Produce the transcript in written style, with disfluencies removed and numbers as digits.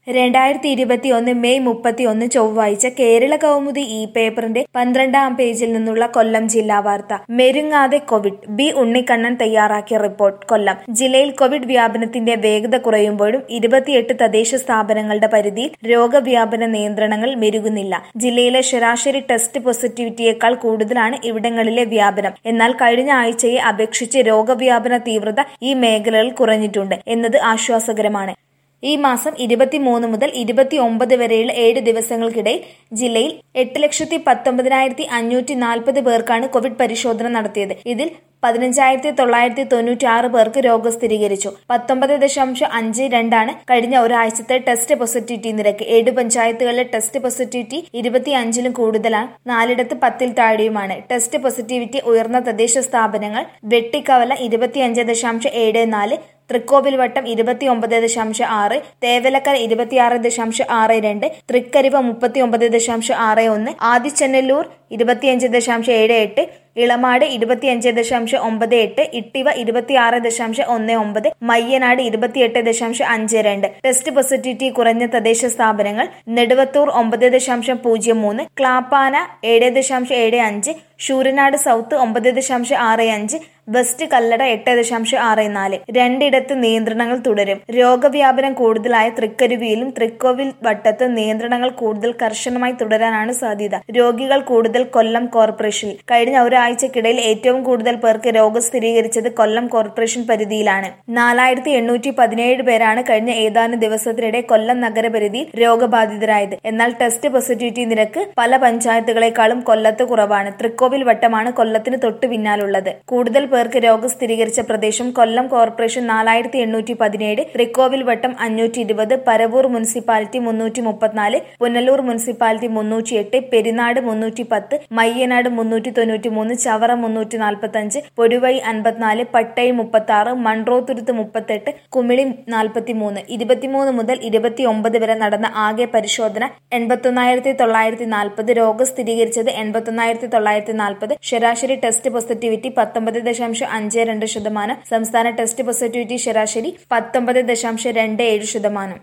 2021 May 31 ചൊവ്വാഴ്ച കേരള കൗമുദി പേപ്പറിന്റെ 12-ാം പേജിൽ നിന്നുള്ള കൊല്ലം ജില്ലാ വാർത്ത. മെരുങ്ങാതെ കോവിഡ്. ബി ഉണ്ണിക്കണ്ണൻ തയ്യാറാക്കിയ റിപ്പോർട്ട്. കൊല്ലം ജില്ലയിൽ കോവിഡ് വ്യാപനത്തിന്റെ വേഗത കുറയുമ്പോഴും 28 തദ്ദേശ സ്ഥാപനങ്ങളുടെ പരിധിയിൽ രോഗവ്യാപന നിയന്ത്രണങ്ങൾ മെരുകുന്നില്ല. ജില്ലയിലെ ശരാശരി ടെസ്റ്റ് പോസിറ്റിവിറ്റിയേക്കാൾ കൂടുതലാണ് ഇവിടങ്ങളിലെ വ്യാപനം. എന്നാൽ കഴിഞ്ഞ ആഴ്ചയെ അപേക്ഷിച്ച് രോഗവ്യാപന തീവ്രത ഈ മേഖലകളിൽ കുറഞ്ഞിട്ടുണ്ട് എന്നത് ആശ്വാസകരമാണ്. ഈ മാസം 23 മുതൽ 29 വരെയുള്ള 7 ദിവസങ്ങൾക്കിടയിൽ ജില്ലയിൽ 8,19,540 പേർക്കാണ് കോവിഡ് പരിശോധന നടത്തിയത്. ഇതിൽ 15,996 പേർക്ക് രോഗം സ്ഥിരീകരിച്ചു. 19.52 കഴിഞ്ഞ ഒരാഴ്ചത്തെ ടെസ്റ്റ് പോസിറ്റിവിറ്റി നിരക്ക്. 7 പഞ്ചായത്തുകളിലെ ടെസ്റ്റ് പോസിറ്റിവിറ്റി 25-ലും കൂടുതലാണ്, 4ഇടത്ത് 10-ൽ താഴെയുമാണ്. ടെസ്റ്റ് പോസിറ്റിവിറ്റി ഉയർന്ന തദ്ദേശ സ്ഥാപനങ്ങൾ: വെട്ടിക്കവല 25.74, തൃക്കോവിൽവട്ടം 29.6, തേവലക്കര 26.62, തൃക്കരിവ 39.61, ആദിച്ചനല്ലൂർ 25.78, ഇളമാട് 25.98, ഇട്ടിവ 26.19, മയ്യനാട് 28.52. ടെസ്റ്റ് പോസിറ്റിവിറ്റി കുറഞ്ഞ തദ്ദേശ സ്ഥാപനങ്ങൾ: നെടുവത്തൂർ 9.03, ക്ലാപ്പാന 7.75, ശൂരനാട് സൗത്ത് 9.65, വെസ്റ്റ് കല്ലട 8.64. 2ഇടത്ത് നിയന്ത്രണങ്ങൾ തുടരും. രോഗവ്യാപനം കൂടുതലായ തൃക്കരുവിയിലും തൃക്കോവിൽ വട്ടത്ത് നിയന്ത്രണങ്ങൾ കൂടുതൽ കർശനമായി തുടരാനാണ് സാധ്യത. രോഗികൾ കൂടുതൽ കൊല്ലം കോർപ്പറേഷനിൽ. കഴിഞ്ഞ ഒരാഴ്ചക്കിടയിൽ ഏറ്റവും കൂടുതൽ പേർക്ക് രോഗം സ്ഥിരീകരിച്ചത് കൊല്ലം കോർപ്പറേഷൻ പരിധിയിലാണ്. 4,817 പേരാണ് കഴിഞ്ഞ ഏതാനും ദിവസത്തിനിടെ കൊല്ലം നഗരപരിധിയിൽ രോഗബാധിതരായത്. എന്നാൽ ടെസ്റ്റ് പോസിറ്റിവിറ്റി നിരക്ക് പല പഞ്ചായത്തുകളെക്കാളും കൊല്ലത്ത് കുറവാണ്. തൃക്കോവിൽ വട്ടമാണ് കൊല്ലത്തിന് തൊട്ടു പിന്നാലുള്ളത്. കൂടുതൽ പേർക്ക് രോഗം സ്ഥിരീകരിച്ച പ്രദേശം കൊല്ലം corporation 4,817, Thrikkovil Vattom 520, Paravur municipality 334, Punalur municipality 308, Perinad 310, Mayyanad 393, Chavara 345, Poruvazhy 54, Pattazhy 36, Munroturuttu 38, Kumily 43. 23 മുതൽ 29 വരെ നടന്ന ആകെ പരിശോധന 81,940. രോഗം സ്ഥിരീകരിച്ചത് 81,940. ശരാശരി ടെസ്റ്റ് പോസിറ്റിവിറ്റി 19.52%. സംസ്ഥാന ടെസ്റ്റ് പോസിറ്റിവിറ്റി ശരാശരി 19.27%.